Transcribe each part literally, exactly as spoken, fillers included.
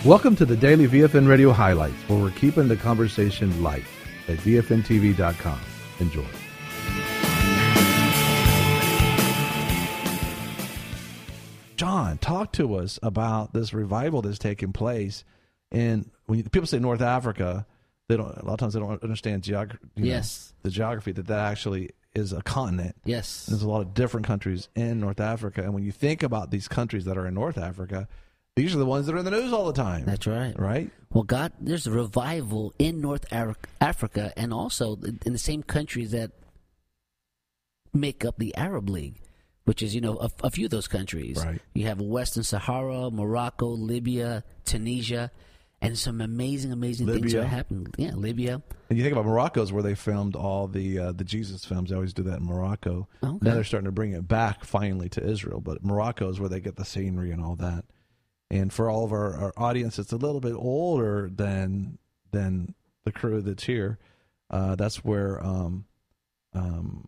Welcome to the Daily V F N Radio Highlights, where we're keeping the conversation light at V F N T V dot com. Enjoy. John, talk to us about this revival that's taking place. And when you, people say North Africa, they don't. A lot of times they don't understand geog- yes. know, the geography, that that actually is a continent. Yes. And there's a lot of different countries in North Africa. And when you think about these countries that are in North Africa, these are the ones that are in the news all the time. That's right. Right? Well, God, there's a revival in North Africa and also in the same countries that make up the Arab League, which is, you know, a, a few of those countries. Right. You have Western Sahara, Morocco, Libya, Tunisia, and some amazing, amazing Libya. things are happening. Yeah, Libya. And you think about Morocco's where they filmed all the uh, the Jesus films. They always do that in Morocco. Okay. Now they're starting to bring it back finally to Israel. But Morocco is where they get the scenery and all that. And for all of our, our audience that's a little bit older than than the crew that's here, uh, that's where um, um,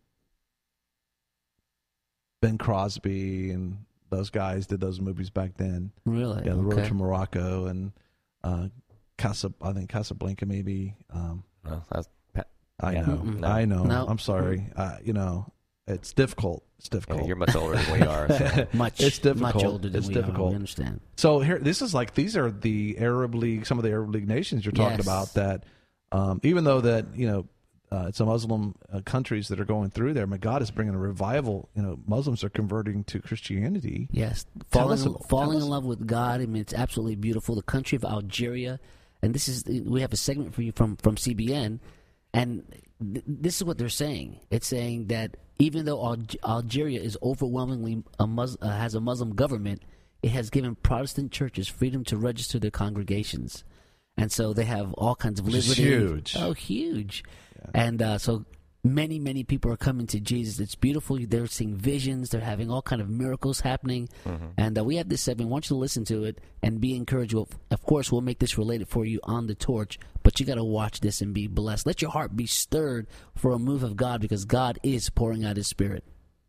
Ben Crosby and those guys did those movies back then. Really? Yeah, The Road okay. to Morocco and uh, Casa, I think Casablanca maybe. Um, Well, that's I yeah. know, Mm-mm. I know. No. I'm sorry. Uh, you know, it's difficult. It's difficult. yeah, you're much older than we are. So. Much, It's difficult. much older than It's we difficult. are. We understand. So here, this is like these are the Arab League, some of the Arab League nations you're talking Yes. about. That um, even though that you know uh, it's a Muslim uh, countries that are going through there, but God is bringing a revival. You know, Muslims are converting to Christianity. Yes, Tell falling us- in, tell falling us- in love with God. I mean, it's absolutely beautiful. The country of Algeria, and this is we have a segment for you from from C B N, and th- this is what they're saying. It's saying that even though Al- Algeria is overwhelmingly a Mus- uh, has a Muslim government, it has given Protestant churches freedom to register their congregations, and so they have all kinds of Which is liberty. huge. Oh, huge! And uh, so many, many people are coming to Jesus. It's beautiful. They're seeing visions. They're having all kind of miracles happening. Mm-hmm. And uh, we have this segment. I want you to listen to it and be encouraged. Well, of course, we'll make this related for you on the torch, but you got to watch this and be blessed. Let your heart be stirred for a move of God, because God is pouring out His Spirit.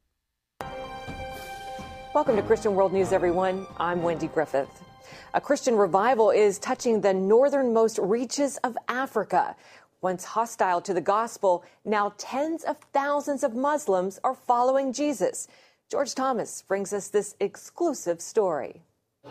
Welcome to Christian World News, everyone. I'm Wendy Griffith. A Christian revival is touching the northernmost reaches of Africa. Once hostile to the gospel, now tens of thousands of Muslims are following Jesus. George Thomas brings us this exclusive story.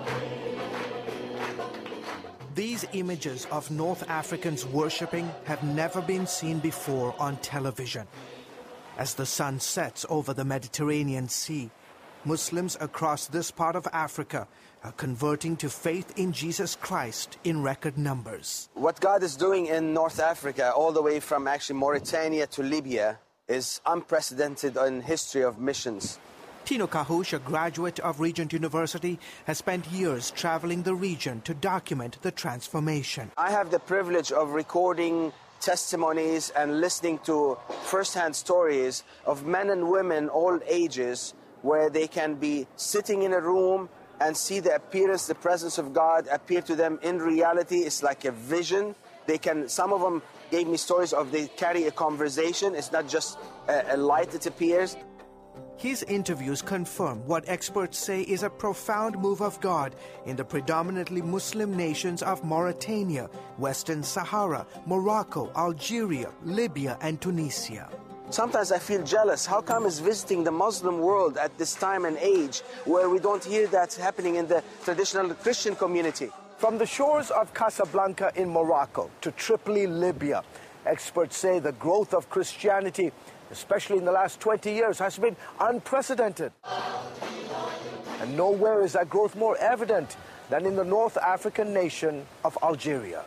These images of North Africans worshipping have never been seen before on television. As the sun sets over the Mediterranean Sea, Muslims across this part of Africa are converting to faith in Jesus Christ in record numbers. What God is doing in North Africa, all the way from actually Mauritania to Libya, is unprecedented in history of missions. Tino Kahush, a graduate of Regent University, has spent years traveling the region to document the transformation. I have the privilege of recording testimonies and listening to first-hand stories of men and women, all ages, where they can be sitting in a room and see the appearance, the presence of God appear to them in reality. It's like a vision. They can, some of them gave me stories of they carry a conversation. It's not just a, a light that appears. His interviews confirm what experts say is a profound move of God in the predominantly Muslim nations of Mauritania, Western Sahara, Morocco, Algeria, Libya, and Tunisia. Sometimes I feel jealous. How come it's visiting the Muslim world at this time and age where we don't hear that happening in the traditional Christian community? From the shores of Casablanca in Morocco to Tripoli, Libya, experts say the growth of Christianity, especially in the last twenty years, has been unprecedented. And nowhere is that growth more evident than in the North African nation of Algeria.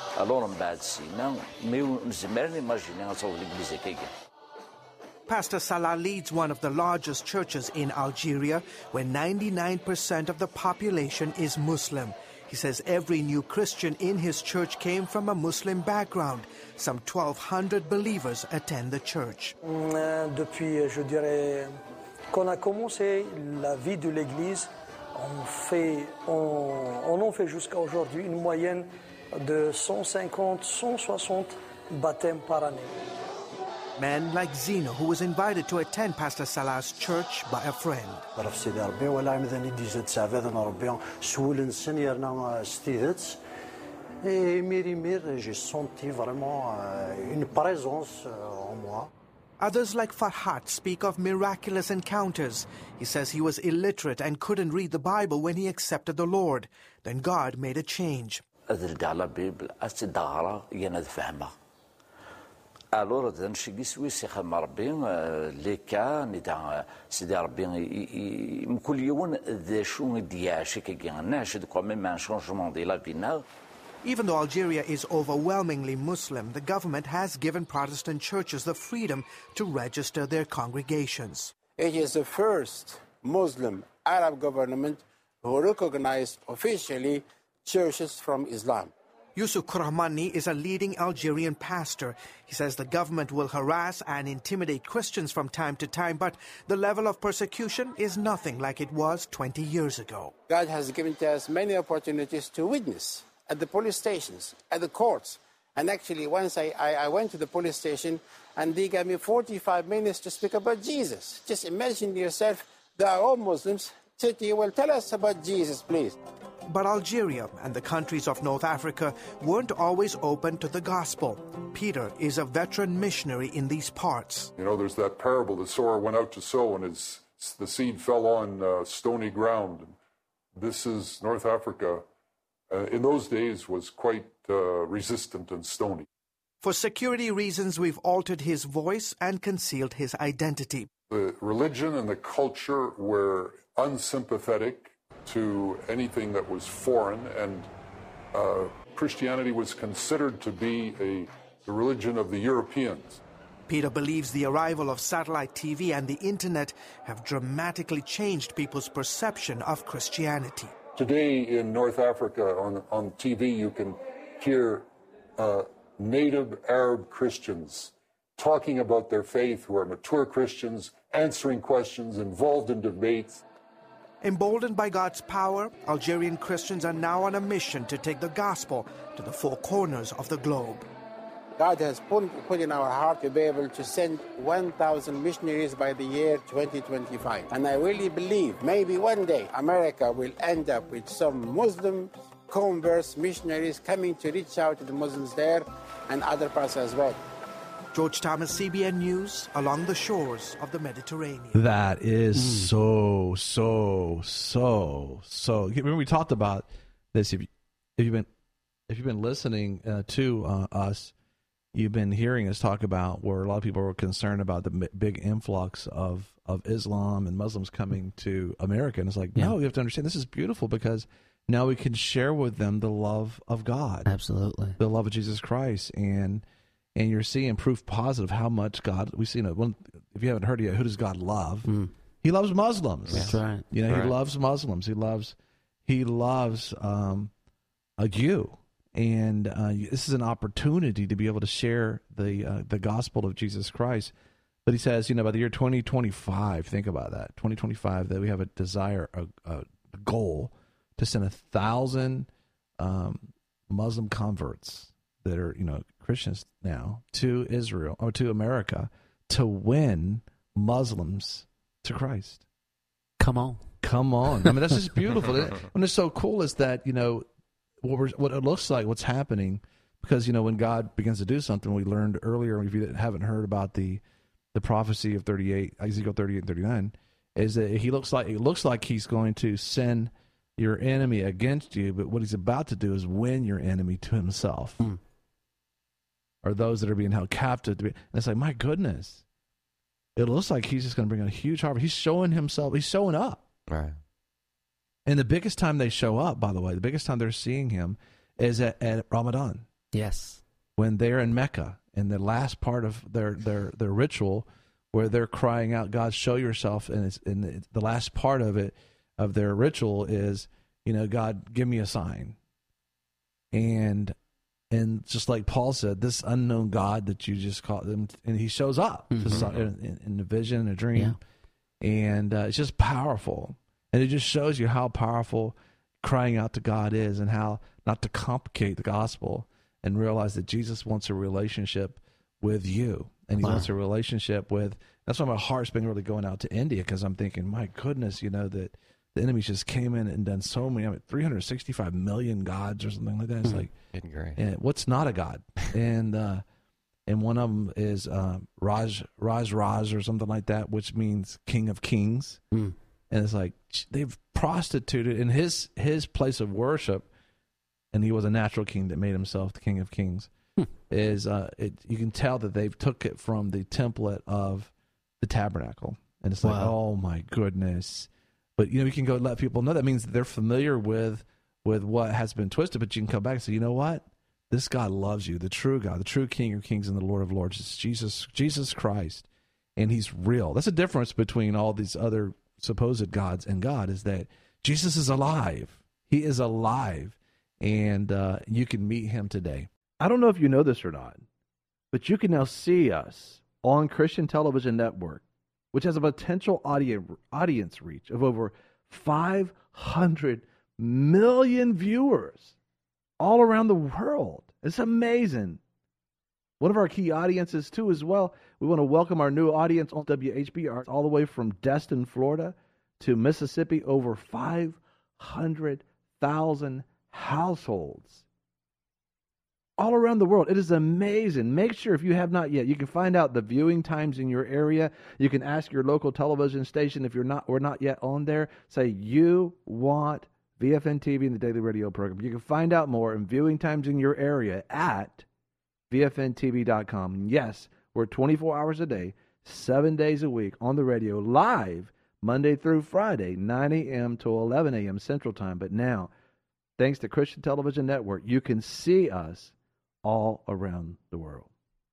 Pastor Salah leads one of the largest churches in Algeria, where ninety-nine percent of the population is Muslim. He says every new Christian in his church came from a Muslim background. Some twelve hundred believers attend the church. Depuis, je dirais, qu'on a commencé la vie de l'Église, on fait, on, on en fait jusqu'à aujourd'hui une moyenne de cent cinquante à cent soixante baptêmes par année. Men like Zeno, who was invited to attend Pastor Salah's church by a friend. Et Mirimir, j'ai senti vraiment euh, une présence euh, en moi. Others like Farhat speak of miraculous encounters. He says he was illiterate and couldn't read the Bible when he accepted the Lord. Then God made a change. أدرق على بيبل أستدغرا يناد فهمه ألور ذن شيء سويس يخدم ربي ليكا ندع سيدي ربي مكل يوم ذا شو دياشي كي ناش دكوا مما شونجمون دي لا بينا. Even though Algeria is overwhelmingly Muslim, the government has given Protestant churches the freedom to register their congregations. It is the first Muslim Arab government who recognized officially churches from Islam. Yusuf Kurahmani is a leading Algerian pastor. He says the government will harass and intimidate Christians from time to time, but the level of persecution is nothing like it was twenty years ago. God has given to us many opportunities to witness at the police stations, at the courts. And actually, once I, I, I went to the police station and they gave me forty-five minutes to speak about Jesus. Just imagine yourself, they are all Muslims. City, well, tell us about Jesus, please. But Algeria and the countries of North Africa weren't always open to the gospel. Peter is a veteran missionary in these parts. You know, there's that parable, the sower went out to sow and his, the seed fell on uh, stony ground. This is North Africa. Uh, in those days was quite uh, resistant and stony. For security reasons, we've altered his voice and concealed his identity. The religion and the culture were unsympathetic to anything that was foreign, and uh, Christianity was considered to be a, the religion of the Europeans. Peter believes the arrival of satellite T V and the internet have dramatically changed people's perception of Christianity. Today in North Africa on, on T V you can hear uh, native Arab Christians talking about their faith, who are mature Christians, answering questions, involved in debates. Emboldened by God's power, Algerian Christians are now on a mission to take the gospel to the four corners of the globe. God has put, put in our heart to be able to send one thousand missionaries by the year twenty twenty-five. And I really believe maybe one day America will end up with some Muslim converts, missionaries coming to reach out to the Muslims there and other parts as well. George Thomas, C B N News, along the shores of the Mediterranean. That is mm. so, so, so, so. Remember we talked about this. If, you, if you've been if you've been listening uh, to uh, us, you've been hearing us talk about where a lot of people were concerned about the big influx of, of Islam and Muslims coming to America. And it's like, yeah. no, you have to understand this is beautiful because now we can share with them the love of God. Absolutely. The love of Jesus Christ. And and you're seeing proof positive how much God, we see, you know, one, if you haven't heard it yet, who does God love? Mm. He loves Muslims. That's right. You know, right. he loves Muslims. He loves, he loves um, a you. And uh, this is an opportunity to be able to share the uh, the gospel of Jesus Christ. But he says, you know, by the year twenty twenty-five, think about that, twenty twenty-five, that we have a desire, a, a goal to send a thousand um, Muslim converts that are, you know, Christians now to Israel or to America to win Muslims to Christ. Come on. Come on. I mean, that's just beautiful. And what's so cool is that, you know, What, we're, what it looks like, what's happening, because, you know, when God begins to do something, we learned earlier, if you haven't heard about the the prophecy of thirty-eight, Ezekiel thirty-eight and thirty-nine, is that he looks like it looks like he's going to send your enemy against you, but what he's about to do is win your enemy to himself, mm. or those that are being held captive. To be, and it's like, my goodness, it looks like he's just going to bring a huge harvest. He's showing himself. He's showing up. Right. And the biggest time they show up, by the way, the biggest time they're seeing him is at, at Ramadan. Yes. When they're in Mecca, in the last part of their, their, their ritual, where they're crying out, God, show yourself. And it's, and it's, the last part of it, of their ritual is, you know, God, give me a sign. And and just like Paul said, this unknown God that you just call them, and he shows up mm-hmm. in, in a vision, in a dream. Yeah. And uh, it's just powerful. And it just shows you how powerful crying out to God is, and how not to complicate the gospel and realize that Jesus wants a relationship with you. And he wow. wants a relationship with, that's why my heart's been really going out to India, because I'm thinking, my goodness, you know, that the enemies just came in and done so many, I mean, three hundred sixty-five million gods or something like that. It's like, Hidden Grave. and what's not a god? and uh, and one of them is uh, Raj Raj Raj or something like that, which means King of Kings. Mm. And it's like they've prostituted in his his place of worship, and he was a natural king that made himself the King of Kings. Hmm. Is uh, it? You can tell that they've took it from the template of the tabernacle, and it's like, Wow. oh my goodness. But you know, you can go let people know that means that they're familiar with with what has been twisted. But you can come back and say, you know what? This God loves you, the true God, the true King of Kings and the Lord of Lords. It's Jesus, Jesus Christ, and He's real. That's the difference between all these other supposed gods and God, is that Jesus is alive. He is alive, and uh, you can meet Him today. I don't know if you know this or not, but you can now see us on Christian Television Network, which has a potential audience audience reach of over five hundred million viewers all around the world. It's amazing. One of our key audiences, too, as well, we want to welcome our new audience on W H B R all the way from Destin, Florida to Mississippi, over five hundred thousand households all around the world. It is amazing. Make sure, if you have not yet, you can find out the viewing times in your area. You can ask your local television station if you're not or not yet on there. Say you want V F N T V and the Daily Radio program. You can find out more and viewing times in your area at V F N T V dot com. Yes, we're twenty-four hours a day, seven days a week on the radio, live Monday through Friday, nine a.m. to eleven a.m. Central Time. But now, thanks to Christian Television Network, you can see us all around the world.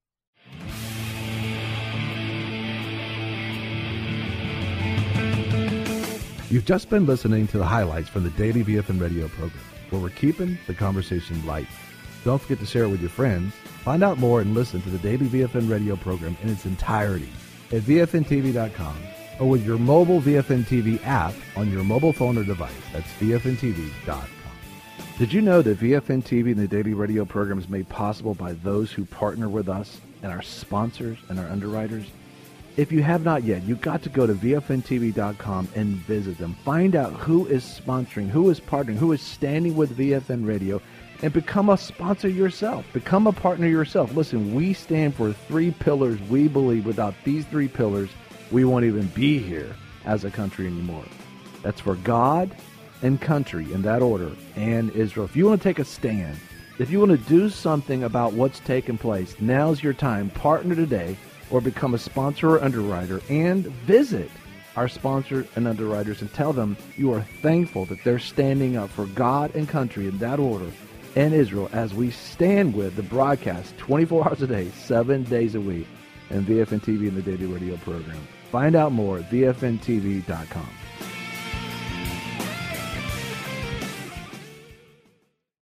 You've just been listening to the highlights from the Daily V F N Radio program, where we're keeping the conversation light. Don't forget to share it with your friends. Find out more and listen to the Daily V F N Radio program in its entirety at V F N T V dot com or with your mobile V F N T V app on your mobile phone or device. That's V F N T V dot com. Did you know that V F N T V and the Daily Radio program is made possible by those who partner with us and our sponsors and our underwriters? If you have not yet, you've got to go to V F N T V dot com and visit them. Find out who is sponsoring, who is partnering, who is standing with V F N Radio, and become a sponsor yourself. Become a partner yourself. Listen, we stand for three pillars. We believe without these three pillars, we won't even be here as a country anymore. That's for God and country, in that order, and Israel. If you want to take a stand, if you want to do something about what's taking place, now's your time. Partner today or become a sponsor or underwriter, and visit our sponsors and underwriters and tell them you are thankful that they're standing up for God and country, in that order, and Israel, as we stand with the broadcast twenty-four hours a day, seven days a week, and V F N T V and the Daily Radio program. Find out more at V F N T V dot com.